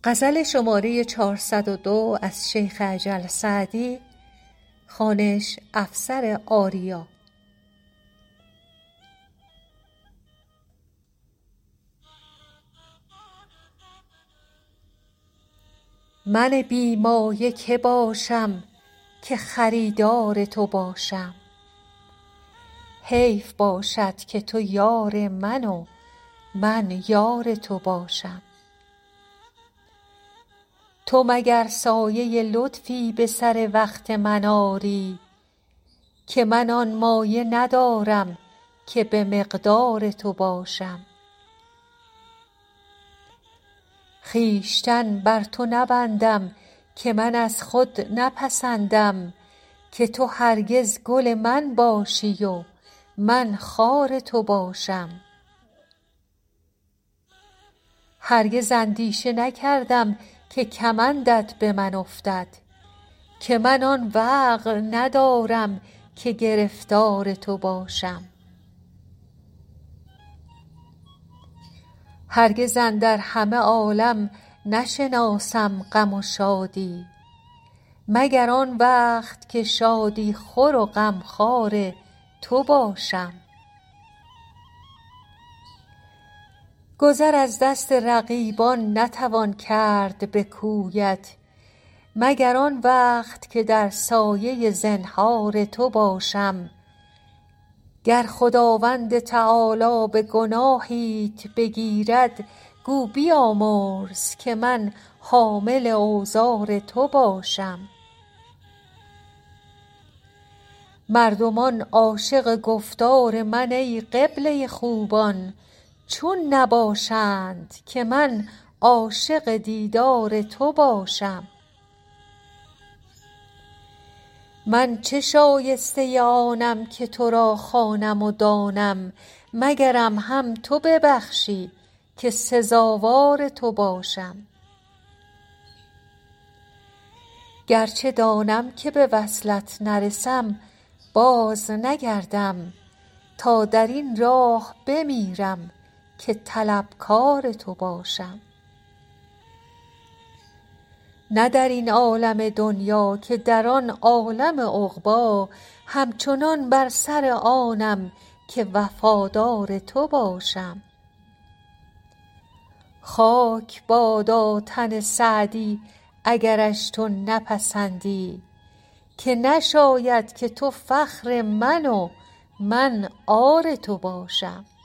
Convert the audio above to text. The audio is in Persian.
غزل شماره 402 از شیخ اجل سعدی، خوانش افسر آریا. من بی مایه که باشم که خریدار تو باشم، حیف باشد که تو یار من و من یار تو باشم. تو مگر سایه لطفی به سر وقت من آری، که من آن مایه ندارم که به مقدار تو باشم. خویشتن بر تو نبندم که من از خود نپسندم، که تو هرگز گل من باشی و من خار تو باشم. هرگز اندیشه نکردم که کمندت به من افتد، که من آن وقع ندارم که گرفتار تو باشم. هرگز اندر همه عالم نشناسم غم و شادی، مگر آن وقت که شادی خور و غمخوار تو باشم. گذر از دست رقیبان نتوان کرد به کویت، مگر آن وقت که در سایه زنهار تو باشم. گر خداوند تعالی به گناهیت بگیرد، گو بیامرز که من حامل اوزار تو باشم. مردمان عاشق گفتار من ای قبله خوبان، چون نباشند که من عاشق دیدار تو باشم. من چه شایسته آنم که تو را خوانم و دانم، مگرم هم تو ببخشی که سزاوار تو باشم. گرچه دانم که به وصلت نرسم باز نگردم، تا در این راه بمیرم که طلبکار تو باشم. نه در این عالم دنیا که در آن عالم عقبی، همچنان بر سر آنم که وفادار تو باشم. خاک بادا تن سعدی اگرش تو نپسندی، که نشاید که تو فخر من و من عار تو باشم.